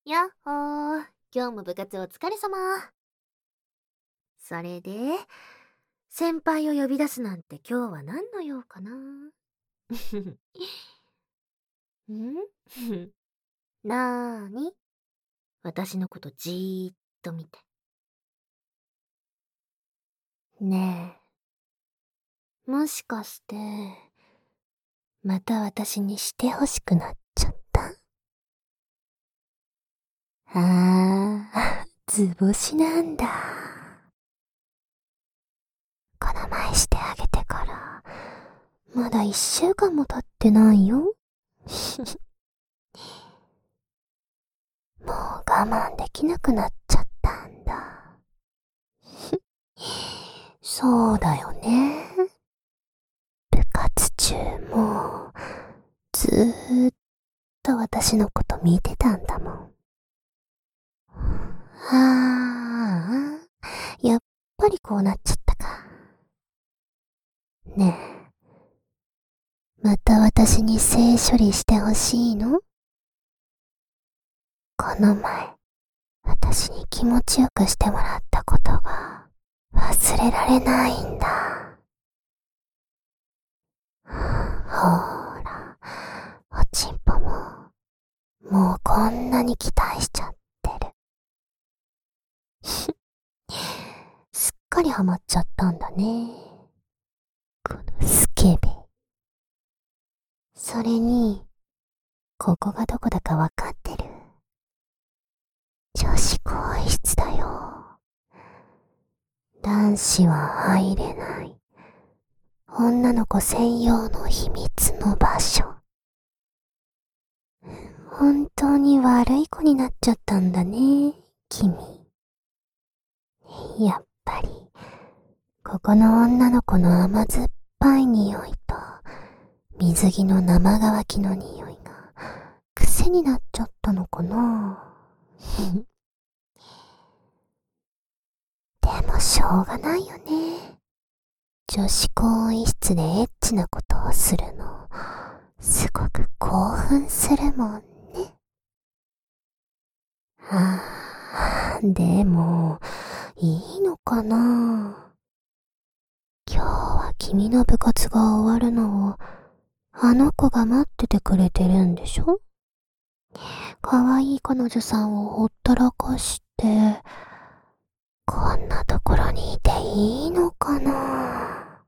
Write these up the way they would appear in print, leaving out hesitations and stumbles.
やっほー、今日も部活お疲れ様。それで、先輩を呼び出すなんて今日は何の用かな。んなーに、私のことじーっと見て。ねえ、もしかして、また私にしてほしくなっちゃった？図星なんだ。この前してあげてから、まだ1週間も経ってないよ。もう我慢できなくなっちゃったんだ。そうだよね。部活中も、ずーっと私のこと見てたんだもん。やっぱりこうなっちゃったか。ねえ、また私に性処理してほしいの？この前、私に気持ちよくしてもらったことが忘れられないんだ。ほーら、おちんぽも、もうこんなに期待しちゃってる。すっかりハマっちゃったんだね。このスケベ。それに、ここがどこだかわかってる？女子更衣室だよ。男子は入れない。女の子専用の秘密の場所。本当に悪い子になっちゃったんだね、君。やっぱり、ここの女の子の甘酸っぱい匂いと、水着の生乾きの匂いが、癖になっちゃったのかな。でもしょうがないよね。女子更衣室でエッチなことをするの、すごく興奮するもんね。でも、いいのかな。今日は君の部活が終わるのを、あの子が待っててくれてるんでしょ？かわいい彼女さんをほったらかして、こんなところにいていいのかな。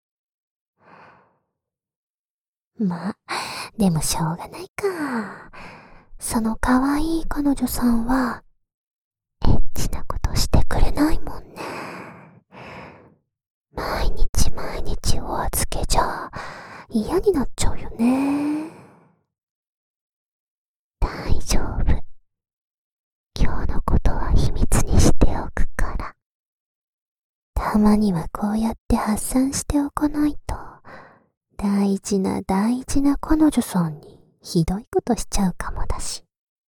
まあ、でもしょうがないか。そのかわいい彼女さんは、エッチなことしてくれないもんね。毎日毎日お預けじゃ嫌になっちゃうよね。大丈夫。今日のことは秘密にしておくから。たまにはこうやって発散しておかないと、大事な大事な彼女さんにひどいことしちゃうかもだし。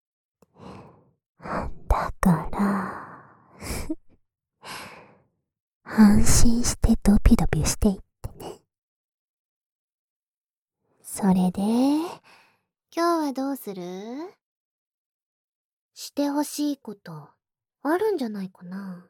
だから、安心してドピドピしていってね。それで、今日はどうする？してほしいこと、あるんじゃないかな。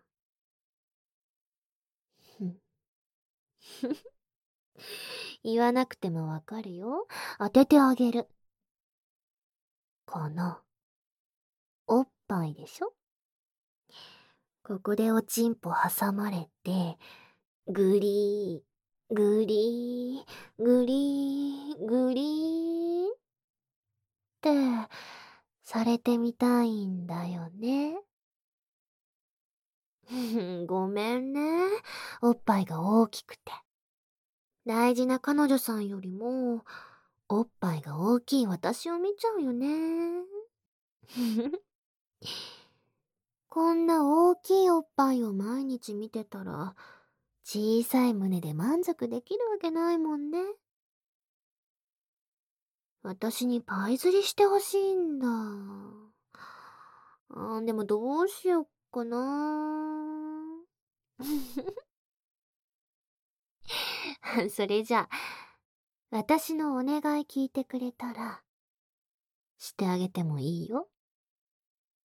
言わなくてもわかるよ。当ててあげる。この、おっぱいでしょ？ここでおちんぽ挟まれて、グリー、グリー、グリー、グリーって、されてみたいんだよね。ごめんね。おっぱいが大きくて。大事な彼女さんよりも、おっぱいが大きい私を見ちゃうよね。こんな大きいおっぱいを毎日見てたら、小さい胸で満足できるわけないもんね。私にパイ釣りしてほしいんだ。でもどうしよっかな。それじゃあ、私のお願い聞いてくれたら、してあげてもいいよ。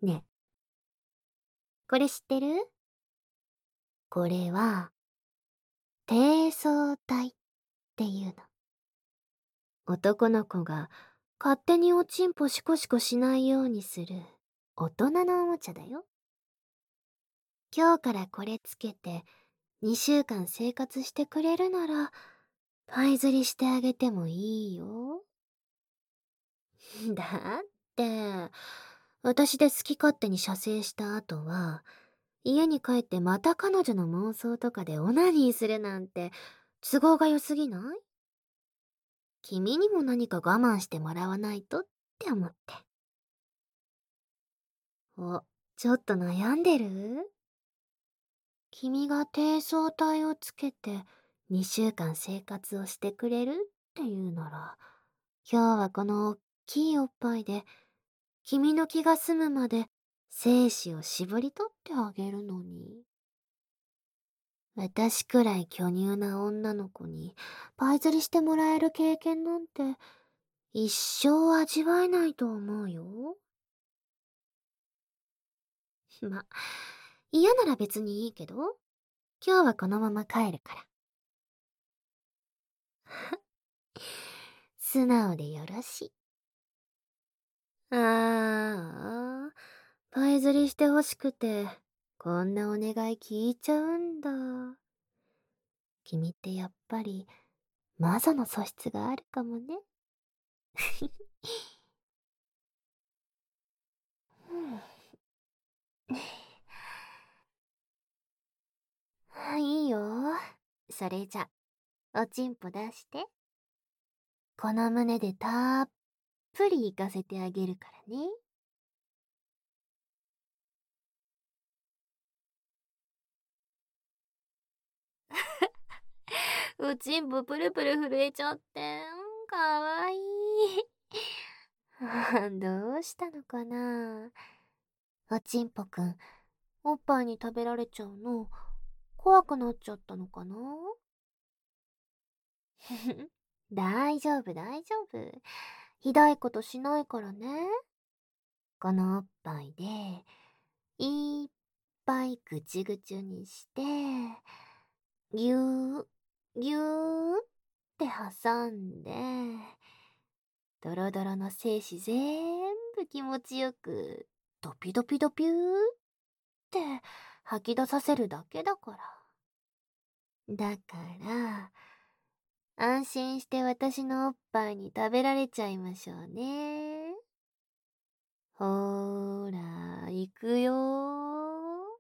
ねえ、これ知ってる？これは、低層体っていうの。男の子が勝手におちんぽシコシコしないようにする大人のおもちゃだよ。今日からこれつけて2週間生活してくれるなら、パイ釣りしてあげてもいいよ。だって、私で好き勝手に射精した後は、家に帰ってまた彼女の妄想とかでオナニーするなんて都合が良すぎない？君にも何か我慢してもらわないとって思って。お、ちょっと悩んでる？君が低層体をつけて2週間生活をしてくれるっていうなら、今日はこのおっきいおっぱいで君の気が済むまで精子を絞り取ってあげるのに。私くらい巨乳な女の子にパイ釣りしてもらえる経験なんて一生味わえないと思うよ。ま、嫌なら別にいいけど、今日はこのまま帰るから。素直でよろしい。ああ、パイ釣りしてほしくて、こんなお願い聞いちゃうんだ。君ってやっぱり、魔女の素質があるかもね。いいよ。それじゃ、おちんぽ出して。この胸でたっぷり行かせてあげるからね。おちんぽプルプル震えちゃって、かわいい。どうしたのかな？おちんぽくん、おっぱいに食べられちゃうの、怖くなっちゃったのかな？大丈夫、大丈夫。ひどいことしないからね。このおっぱいで、いっぱいぐちぐちゅにして、ぎゅー、ぎゅーって挟んで、ドロドロの精子ぜーんぶ気持ちよく、ドピドピドピューって吐き出させるだけだから。だから、安心して私のおっぱいに食べられちゃいましょうね。ほーら、いくよー。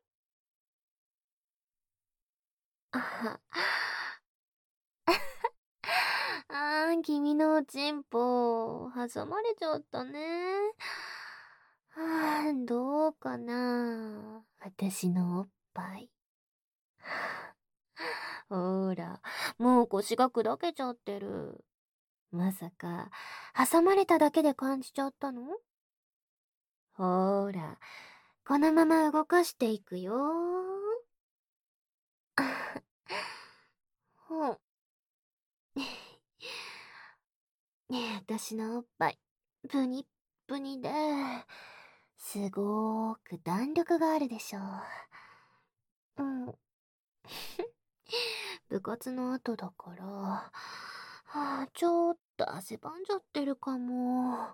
あは。君のおちんぽ、挟まれちゃったね。どうかな。私のおっぱい。ほーら、もう腰が砕けちゃってる。まさか、挟まれただけで感じちゃったの？ほーら、このまま動かしていくよー。ほん。ねえ、私のおっぱい、プニップニで、すごーく弾力があるでしょ。うん。部活の後だから、ちょっと汗ばんじゃってるかも。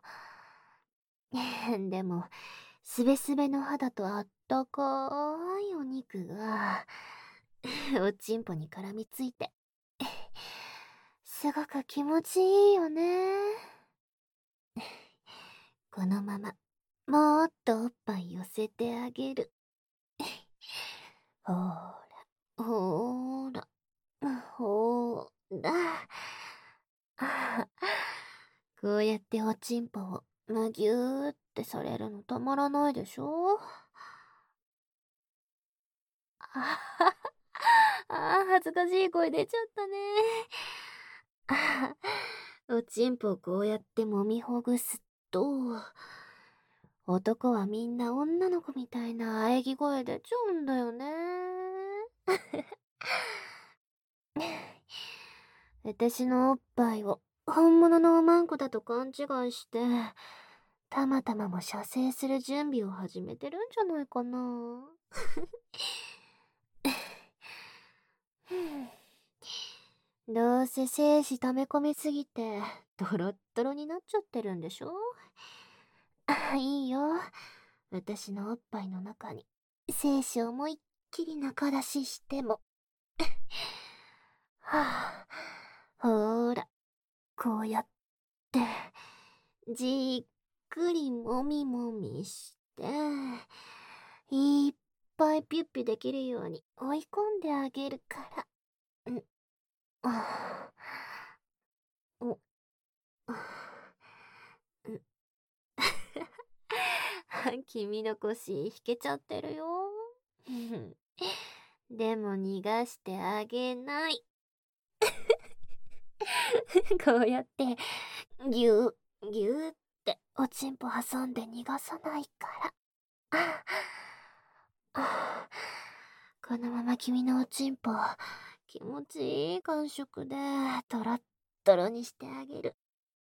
でも、すべすべの肌とあったかいお肉が、おちんぽに絡みついて、すごく気持ちいいよね。このまま、もっとおっぱい寄せてあげる。ほーら、ほーら、ほーら。こうやっておちんぽをむぎゅーってされるのたまらないでしょ？恥ずかしい声出ちゃったね。おちんぽをこうやって揉みほぐすと、男はみんな女の子みたいな喘ぎ声出ちゃうんだよね。私のおっぱいを本物のおまんこだと勘違いして、 たまたまも射精する準備を始めてるんじゃないかな。どうせ精子溜め込みすぎて、ドロッドロになっちゃってるんでしょ。いいよ。私のおっぱいの中に、精子を思いっきり中出ししても。はあ、ほーら、こうやって、じっくりもみもみして、いっぱいピュッピュできるように追い込んであげるから。あお、君の腰引けちゃってるよ。でも逃がしてあげない。こうやって、ぎゅー、ぎゅーっておちんぽ挟んで逃がさないから。このまま君のおちんぽ、気持ちいい感触で、トロットロにしてあげる。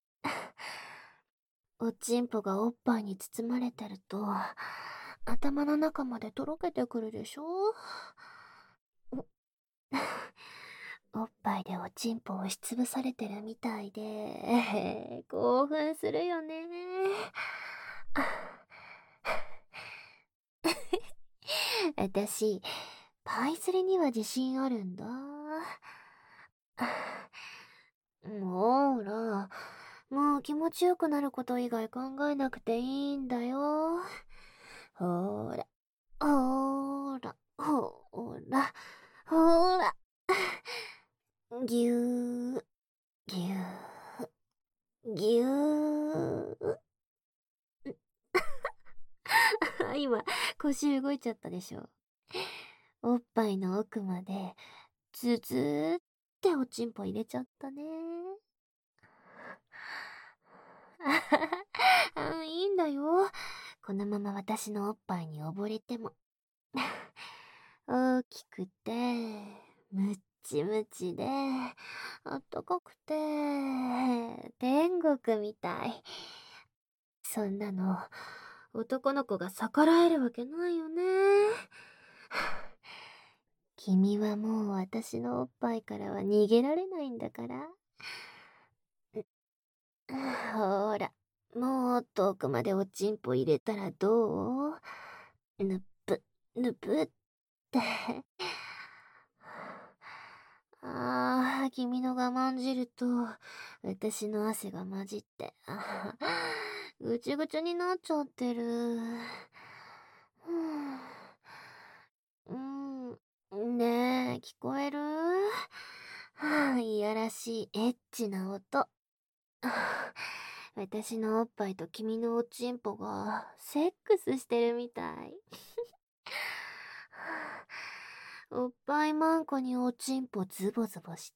おちんぽがおっぱいに包まれてると、頭の中までとろけてくるでしょ。おっぱいでおちんぽを押しつぶされてるみたいで、興奮するよね。私、パイ釣りには自信あるんだ。ほら、もう気持ちよくなること以外考えなくていいんだよ。ほら、ほら、ほら、ほら。ぎゅー、ぎゅー、ぎゅー。今、腰動いちゃったでしょ。おっぱいの奥まで、ズズーっておちんぽ入れちゃったね。いいんだよ。このまま私のおっぱいに溺れても。大きくて、むっちむちで、あったかくて、天国みたい。そんなの、男の子が逆らえるわけないよね。君はもう私のおっぱいからは逃げられないんだから。ほら、もっと奥までおちんぽ入れたらどう？ぬぷ、ぬぷって。君の我慢汁と、私の汗が混じって、ぐちゅぐちゅになっちゃってる。うん、ねえ、聞こえる？いやらしいエッチな音。私のおっぱいと君のおちんぽがセックスしてるみたい。おっぱいまんこにおちんぽズボズボして、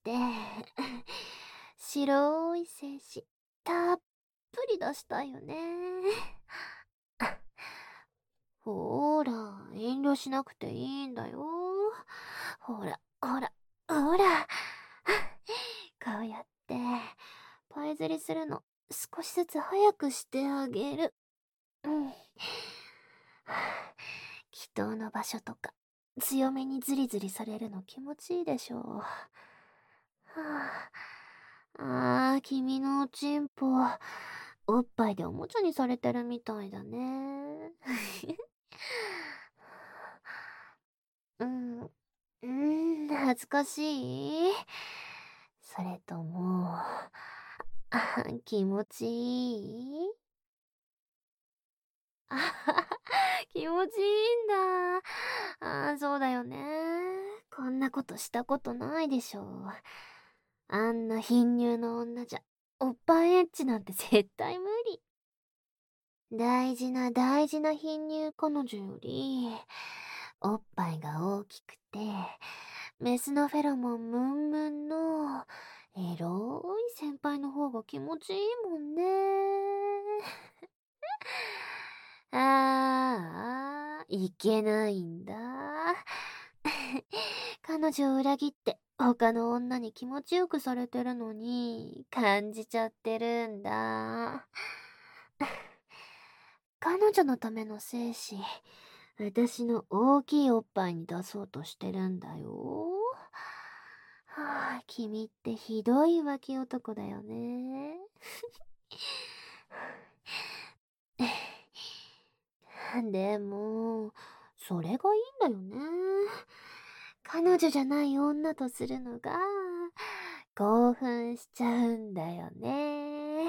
白い精子たっぷり出したいよね。ほーら、遠慮しなくていいんだよ。ほら、ほら、ほら。こうやって、パイ釣りするの少しずつ早くしてあげる。うん。祈祷の場所とか、強めにズリズリされるの気持ちいいでしょう。君のおちんぽ、おっぱいでおもちゃにされてるみたいだね。うん、恥ずかしい？それとも、気持ちいい？あはは気持ちいいんだ。そうだよね。こんなことしたことないでしょ。あんな貧乳の女じゃ、おっぱいエッチなんて絶対無理。大事な大事な貧乳彼女より、おっぱいが大きくて、メスのフェロモンムンムンの、エロい先輩の方が気持ちいいもんね。いけないんだ。彼女を裏切って他の女に気持ちよくされてるのに感じちゃってるんだ。 女のための精子、私の大きいおっぱいに出そうとしてるんだよ。はあ、君ってひどい浮気男だよね。でも、それがいいんだよね。彼女じゃない女とするのが、興奮しちゃうんだよね。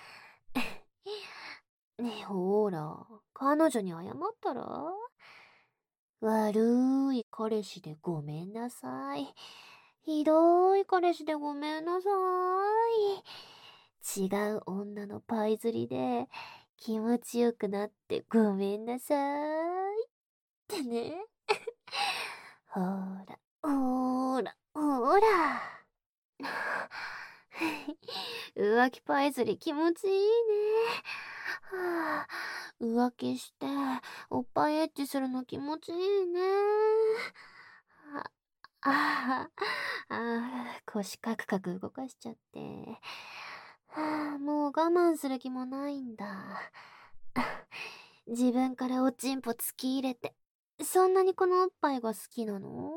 ねえ、ほら、彼女に謝ったら？悪い彼氏でごめんなさい。ひどい彼氏でごめんなさい。違う女のパイ釣りで気持ちよくなってごめんなさい。ってね。ほら、ほら、ほら。浮気パイ釣り気持ちいいね。はあ、浮気して、おっぱいエッチするの気持ちいいね。あ腰カクカク動かしちゃって。もう我慢する気もないんだ。自分からおちんぽ突き入れて、そんなにこのおっぱいが好きなの？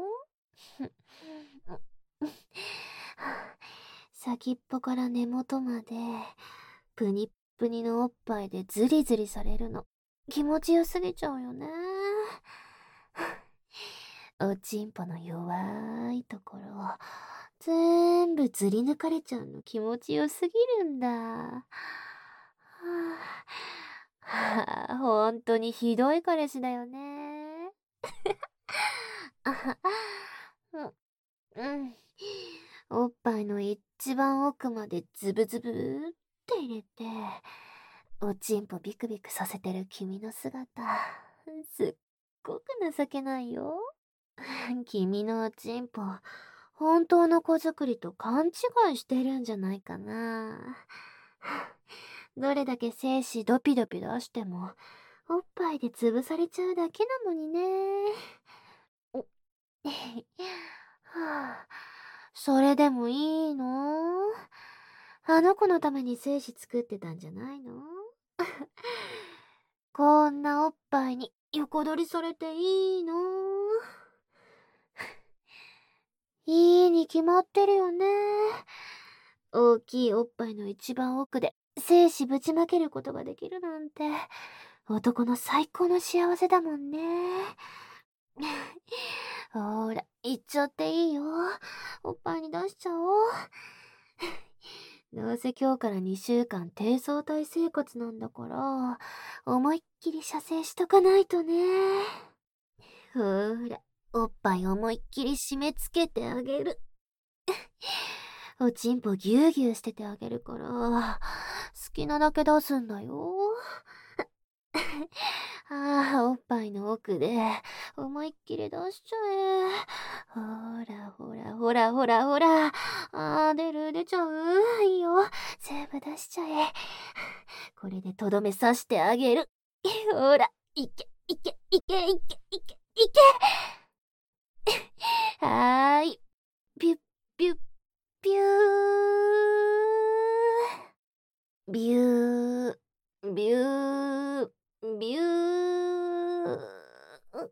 先っぽから根元まで、プニップニのおっぱいでズリズリされるの。気持ちよすぎちゃうよね。おちんぽの弱いところを、全部ずり抜かれちゃうの気持ちよすぎるんだ。ほんとにひどい彼氏だよね。あはうん。おっぱいの一番奥までズブズブって入れて、おちんぽビクビクさせてる君の姿、すっごく情けないよ。君のおちんぽ、本当の子作りと勘違いしてるんじゃないかな。どれだけ精子ドピドピ出しても、おっぱいで潰されちゃうだけなのにね。おはあ、それでもいいの？あの子のために精子作ってたんじゃないの？こんなおっぱいに横取りされていいの？いいに決まってるよね。大きいおっぱいの一番奥で精子ぶちまけることができるなんて、男の最高の幸せだもんね。ほら、行っちゃっていいよ。おっぱいに出しちゃおう。どうせ今日から2週間低層体生活なんだから、思いっきり射精しとかないとね。ほら、おっぱい思いっきり締め付けてあげる。おちんぽぎゅうぎゅうしててあげるから、好きなだけ出すんだよ。おっぱいの奥で、思いっきり出しちゃえ。ほらほらほらほらほら。出ちゃう。いいよ。全部出しちゃえ。これでとどめ刺してあげる。ほら、いけ、いけ、いけ、いけ、いけ、いけ。はーい。ピュッ、ピュッ、ピュー。ビュー、ビュー、ビュー。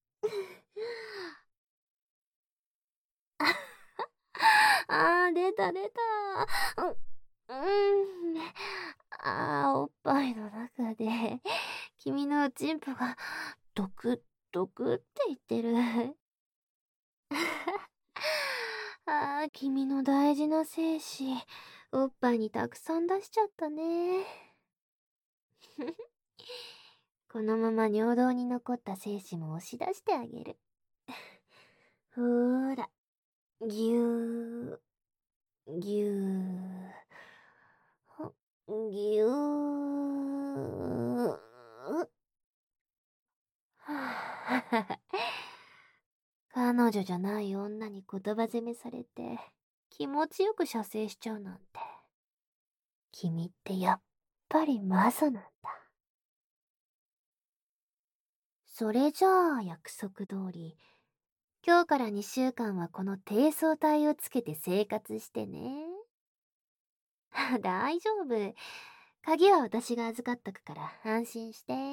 出た出た。うん。おっぱいの中で、君のおちんぽが、ドクドクって言ってる。君の大事な精子、おっぱいにたくさん出しちゃったね。このまま尿道に残った精子も押し出してあげる。ほーら、ぎゅー、ぎゅー、ぎゅー。彼女じゃない女に言葉責めされて、気持ちよく射精しちゃうなんて。君ってやっぱりマゾなんだ。それじゃあ約束通り、今日から2週間はこの低層体をつけて生活してね。大丈夫。鍵は私が預かっとくから安心して。